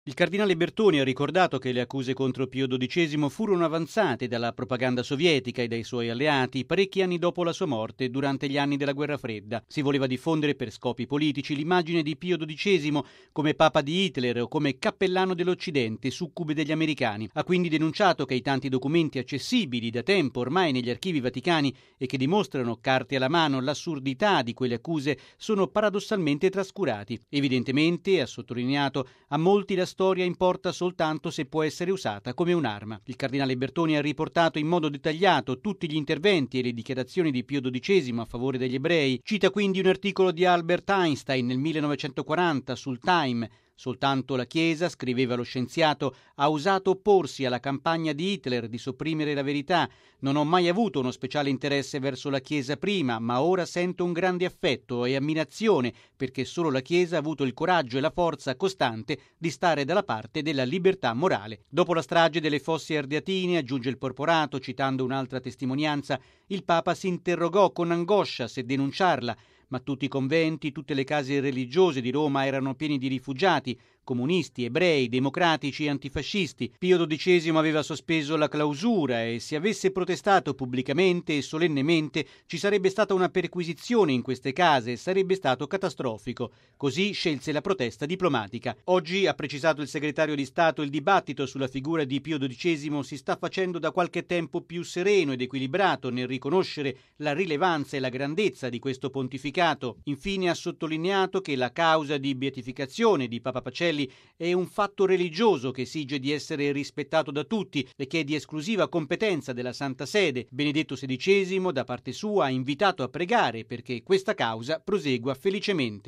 Il cardinale Bertoni ha ricordato che le accuse contro Pio XII furono avanzate dalla propaganda sovietica e dai suoi alleati parecchi anni dopo la sua morte, durante gli anni della Guerra Fredda. Si voleva diffondere per scopi politici l'immagine di Pio XII come papa di Hitler o come cappellano dell'Occidente, succube degli americani. Ha quindi denunciato che i tanti documenti accessibili da tempo ormai negli archivi vaticani e che dimostrano carte alla mano l'assurdità di quelle accuse sono paradossalmente trascurati. Evidentemente, ha sottolineato, a molti la storia importa soltanto se può essere usata come un'arma. Il cardinale Bertoni ha riportato in modo dettagliato tutti gli interventi e le dichiarazioni di Pio XII a favore degli ebrei. Cita quindi un articolo di Albert Einstein nel 1940 sul Time. Soltanto la Chiesa, scriveva lo scienziato, ha osato opporsi alla campagna di Hitler di sopprimere la verità. Non ho mai avuto uno speciale interesse verso la Chiesa prima, ma ora sento un grande affetto e ammirazione perché solo la Chiesa ha avuto il coraggio e la forza costante di stare dalla parte della libertà morale. Dopo la strage delle Fosse Ardeatine, aggiunge il Porporato, citando un'altra testimonianza, il Papa si interrogò con angoscia se denunciarla, ma tutti i conventi, tutte le case religiose di Roma erano pieni di rifugiati, comunisti, ebrei, democratici e antifascisti. Pio XII aveva sospeso la clausura e se avesse protestato pubblicamente e solennemente ci sarebbe stata una perquisizione in queste case e sarebbe stato catastrofico. Così scelse la protesta diplomatica. Oggi, ha precisato il segretario di Stato, il dibattito sulla figura di Pio XII si sta facendo da qualche tempo più sereno ed equilibrato nel riconoscere la rilevanza e la grandezza di questo pontificato. Infine ha sottolineato che la causa di beatificazione di Papa Pacelli è un fatto religioso che esige di essere rispettato da tutti e che è di esclusiva competenza della Santa Sede. Benedetto XVI, da parte sua, ha invitato a pregare perché questa causa prosegua felicemente.